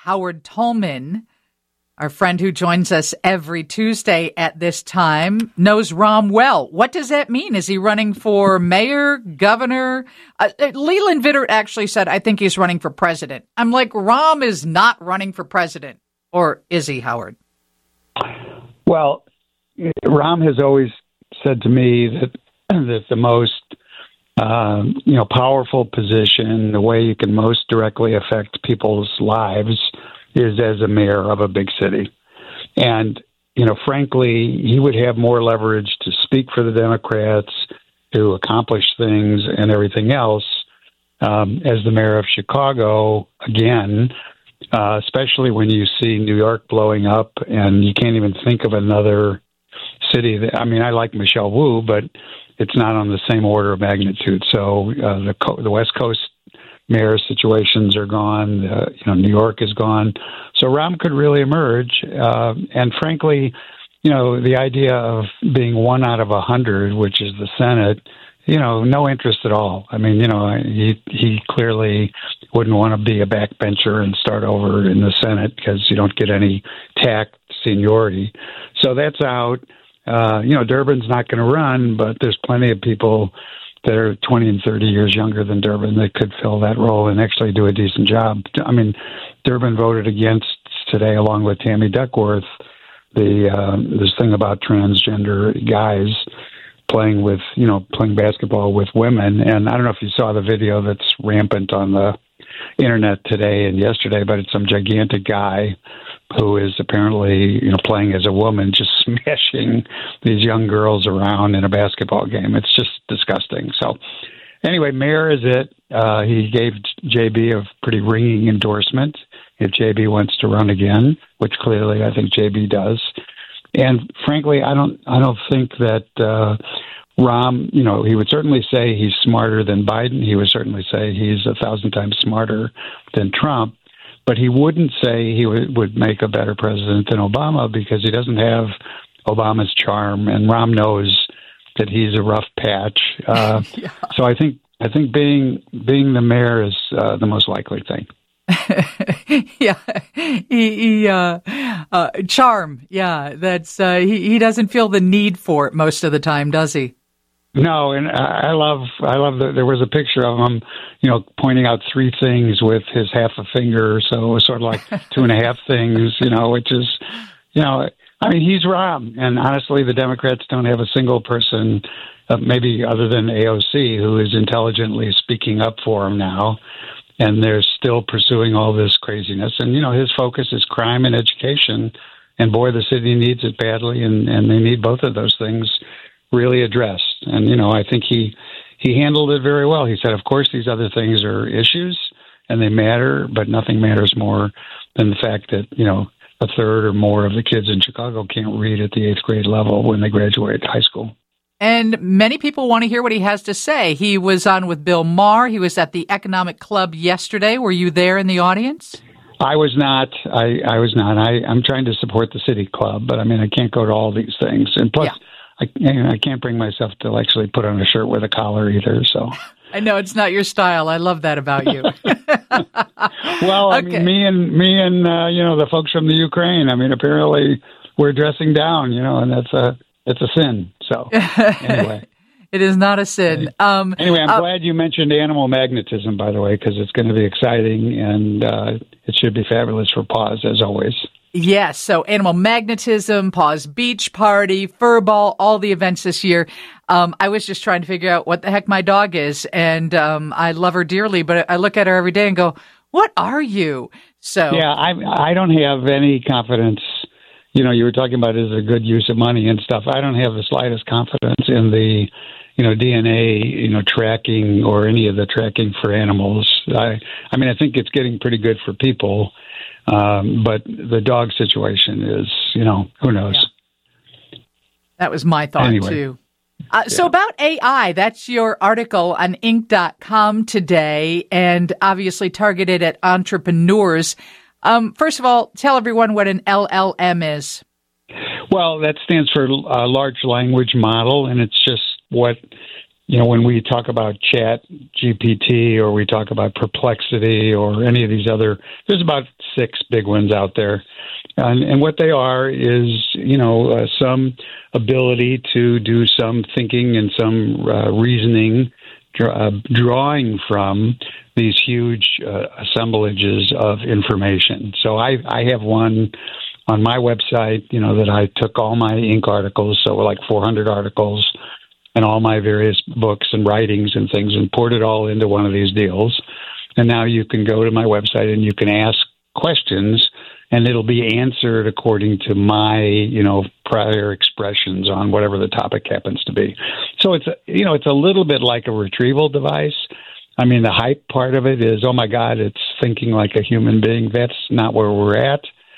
Howard Tolman, our friend who joins us every Tuesday at this time, knows Rahm well. What does that mean? Is he running for mayor, governor? Leland Vittert actually said, I think he's running for president. I'm like, Rahm is not running for president. Or is he, Howard? Well, Rahm has always said to me that the most powerful position, the way you can most directly affect people's lives is as a mayor of a big city. And, frankly, he would have more leverage to speak for the Democrats, to accomplish things and everything else as the mayor of Chicago, again, especially when you see New York blowing up and you can't even think of another city. I like Michelle Wu, but it's not on the same order of magnitude. So the West Coast mayor situations are gone. New York is gone. So Rahm could really emerge. And frankly, the idea of being 1 out of 100, which is the Senate, no interest at all. He clearly wouldn't want to be a backbencher and start over in the Senate because you don't get any tact seniority. So that's out. Durbin's not going to run, but there's plenty of people that are 20 and 30 years younger than Durbin that could fill that role and actually do a decent job. Durbin voted against today, along with Tammy Duckworth, this thing about transgender guys playing basketball with women. And I don't know if you saw the video that's rampant on the internet today and yesterday, but it's some gigantic guy who is apparently, playing as a woman, just smashing these young girls around in a basketball game. It's just disgusting. So anyway, mayor is it. He gave JB a pretty ringing endorsement if JB wants to run again, which clearly I think JB does. And frankly, I don't think that Rahm, he would certainly say he's smarter than Biden. He would certainly say he's 1,000 times smarter than Trump. But he wouldn't say he would make a better president than Obama because he doesn't have Obama's charm, and Rahm knows that he's a rough patch. Yeah. So I think being the mayor is the most likely thing. Yeah, charm. Yeah, that's he doesn't feel the need for it most of the time, does he? No, and I love that there was a picture of him, pointing out 3 things with his half a finger. So it was sort of like 2.5 things, which is, he's Rahm. And honestly, the Democrats don't have a single person, maybe other than AOC, who is intelligently speaking up for him now. And they're still pursuing all this craziness. And, his focus is crime and education. And boy, the city needs it badly. And they need both of those things really addressed. And, I think he handled it very well. He said, of course, these other things are issues and they matter, but nothing matters more than the fact that, a third or more of the kids in Chicago can't read at the 8th grade level when they graduate high school. And many people want to hear what he has to say. He was on with Bill Maher. He was at the Economic Club yesterday. Were you there in the audience? I was not. I was not. I'm trying to support the City Club, but I can't go to all these things. And plus, yeah. I can't bring myself to actually put on a shirt with a collar either. So I know it's not your style. I love that about you. Well, okay. Me and the folks from the Ukraine. Apparently we're dressing down. And it's a sin. So anyway. It is not a sin. Anyway, I'm glad you mentioned animal magnetism, by the way, because it's going to be exciting and it should be fabulous for Paws, as always. Yes, so animal magnetism, Paws Beach Party, Furball, all the events this year. I was just trying to figure out what the heck my dog is, and I love her dearly, but I look at her every day and go, what are you? So yeah, I don't have any confidence. You were talking about is it a good use of money and stuff. I don't have the slightest confidence in the DNA, tracking or any of the tracking for animals. I think it's getting pretty good for people. But the dog situation is, who knows? Yeah. That was my thought, anyway. Too. So about AI, that's your article on Inc.com today, and obviously targeted at entrepreneurs. First of all, tell everyone what an LLM is. Well, that stands for Large Language Model, and it's just what when we talk about Chat GPT or we talk about Perplexity or any of these other, there's about 6 big ones out there. And what they are is, some ability to do some thinking and some reasoning, drawing from these huge assemblages of information. So I have one on my website, that I took all my Inc. articles, so like 400 articles, and all my various books and writings and things, and poured it all into one of these deals. And now you can go to my website and you can ask questions, and it'll be answered according to my, prior expressions on whatever the topic happens to be. So it's a little bit like a retrieval device. I mean, the hype part of it is, oh my God, it's thinking like a human being. That's not where we're at.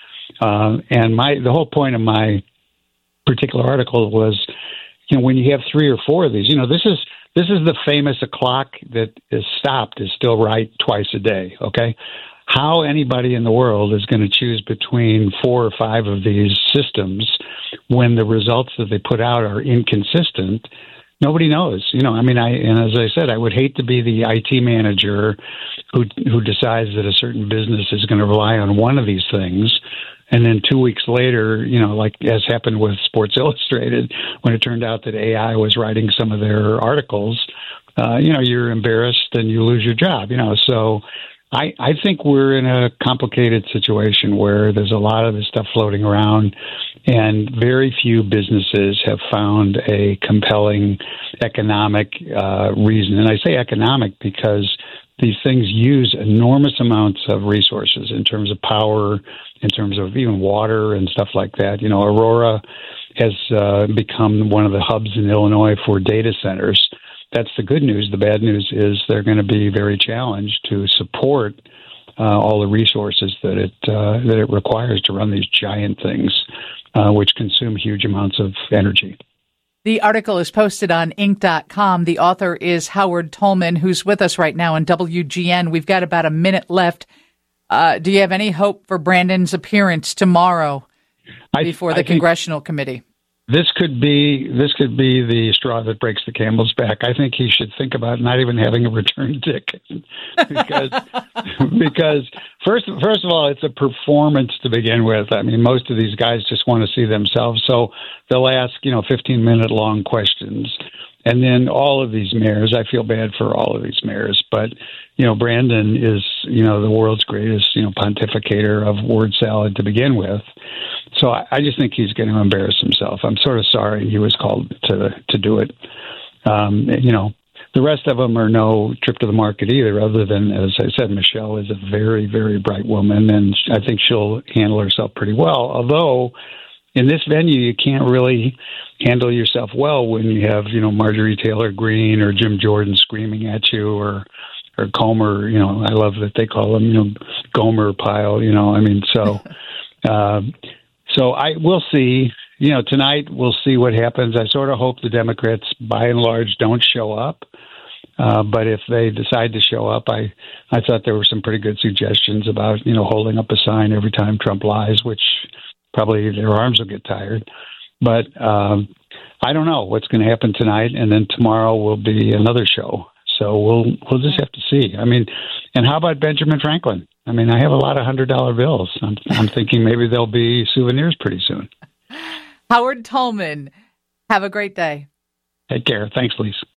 And the whole point of my particular article was, when you have 3 or 4 of these, this is the famous a clock that is stopped is still right twice a day. Okay. How anybody in the world is going to choose between 4 or 5 of these systems when the results that they put out are inconsistent? Nobody knows. And as I said, I would hate to be the IT manager who decides that a certain business is going to rely on one of these things. And then 2 weeks later, like as happened with Sports Illustrated, when it turned out that AI was writing some of their articles, you're embarrassed and you lose your job, So I think we're in a complicated situation where there's a lot of this stuff floating around, and very few businesses have found a compelling economic reason. And I say economic because these things use enormous amounts of resources in terms of power, in terms of even water and stuff like that. Aurora has become one of the hubs in Illinois for data centers. That's the good news. The bad news is they're going to be very challenged to support all the resources that it requires to run these giant things, which consume huge amounts of energy. The article is posted on Inc.com. The author is Howard Tolman, who's with us right now on WGN. We've got about a minute left. Do you have any hope for Brandon's appearance tomorrow before the Congressional Committee? This could be the straw that breaks the camel's back. I think he should think about not even having a return ticket because first of all, it's a performance to begin with. I mean, most of these guys just want to see themselves, so they'll ask 15-minute long questions. And then all of these mayors, I feel bad for all of these mayors, but Brandon is the world's greatest pontificator of word salad to begin with. So I just think he's going to embarrass himself. I'm sort of sorry he was called to do it. The rest of them are no trip to the market either, other than, as I said, Michelle is a very, very bright woman, and I think she'll handle herself pretty well. Although in this venue, you can't really handle yourself well when you have, Marjorie Taylor Greene or Jim Jordan screaming at you or Comer, I love that they call him, Gomer Pyle, So we'll see. Tonight we'll see what happens. I sort of hope the Democrats, by and large, don't show up. But if they decide to show up, I thought there were some pretty good suggestions about, holding up a sign every time Trump lies, which probably their arms will get tired. But I don't know what's going to happen tonight, and then tomorrow will be another show. So we'll just have to see. I mean, and how about Benjamin Franklin? I mean, I have a lot of $100 bills. I'm thinking maybe there'll be souvenirs pretty soon. Howard Tolman, have a great day. Take care. Thanks, Lise.